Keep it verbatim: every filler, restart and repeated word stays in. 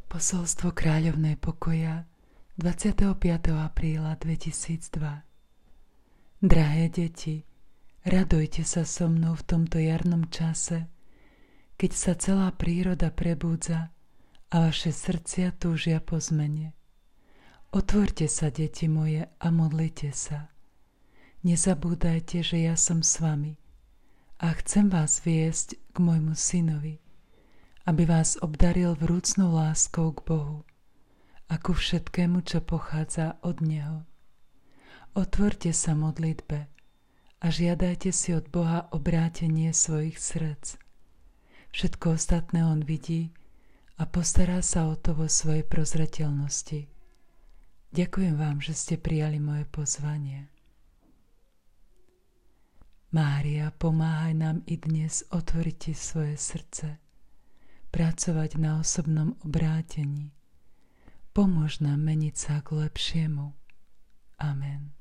Posolstvo kráľovnej pokoja dvadsiateho piateho apríla dvetisícdva. Drahé deti, radujte sa so mnou v tomto jarnom čase, keď sa celá príroda prebúdza a vaše srdcia túžia po zmene. Otvorte sa, deti moje, a modlite sa. Nezabúdajte, že ja som s vami a chcem vás viesť k môjmu synovi, aby vás obdaril vrúcnou láskou k Bohu a ku všetkému, čo pochádza od Neho. Otvorte sa modlitbe a žiadajte si od Boha obrátenie svojich srdc. Všetko ostatné On vidí a postará sa o to vo svojej prozreteľnosti. Ďakujem vám, že ste prijali moje pozvanie. Mária, pomáhaj nám i dnes otvoriť ti svoje srdce, pracovať na osobnom obrátení. Pomôž nám meniť sa k lepšiemu. Amen.